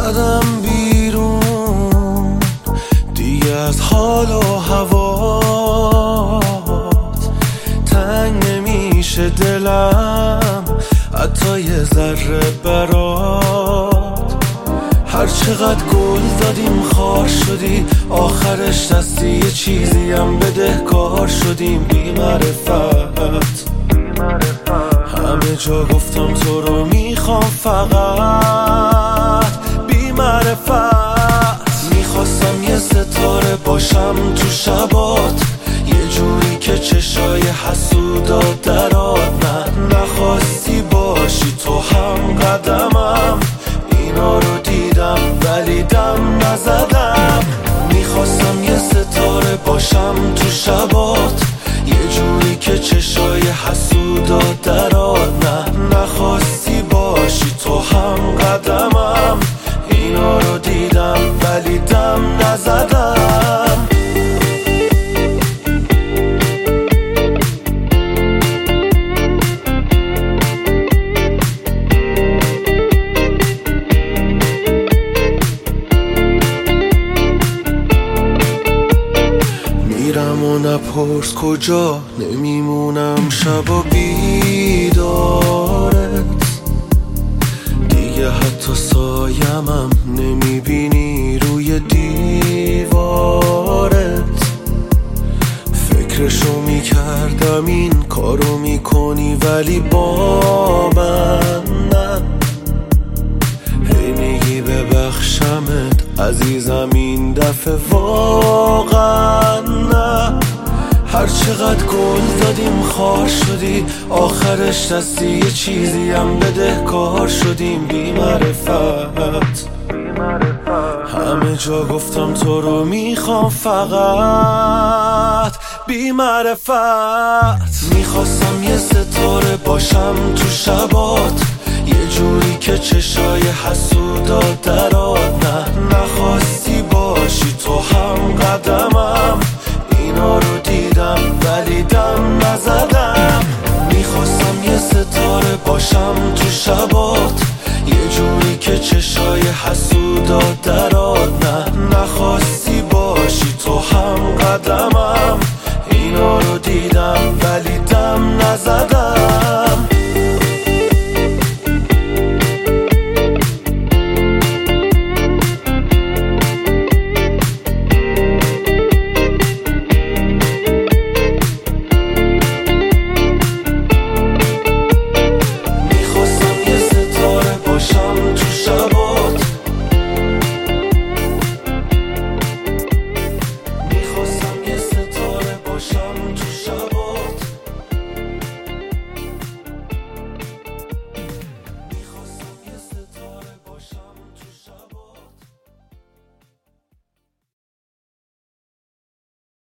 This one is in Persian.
زدم بیرون دیگه از حال و هوات، تنگ نمیشه دلم حتی یه ذره برات. هر چقدر گل دادیم خار شدی، آخرش دستی یه چیزی هم بدهکار شدیم. بی معرفت همه جا گفتم تو رو میخوام، فقط بی معرفت. میخواستم یه ستاره باشم تو شبات، یه جوری که چشای حسودات درات. نه نخواستی باشی تو هم قدمم، اینا رو دیدم ولی دم نزدم. میخواستم یه ستاره باشم تو شبات، یه جوری که چشای حسودات درات. نه نخواستی باشی تو هم قدمم، اینا رو دیدم ولی دم نزدم. میرم و نپرس کجا، نمیمونم شبا بیدارت. دیگه حتی سایمم نمیبینی روی دیوارت. فکرشو میکردم این کارو میکنی ولی با من نه. هی میگی ببخشمت عزیزم این دفعه واقعا نه. هر چقدر گل دادیم خار شدی، آخرش دستی یه چیزی هم بدهکار شدیم. بی معرفت همه جا گفتم تو رو میخوام، فقط بی معرفت. میخواستم یه ستاره باشم تو شبات، یه جوری که چشای حسودات درات. نه نخواستی باشی تو هم قدمم، اینا رو دیدم ولی دم نزدم. میخواستم یه ستاره باشم تو شبات، یه جوری که چشای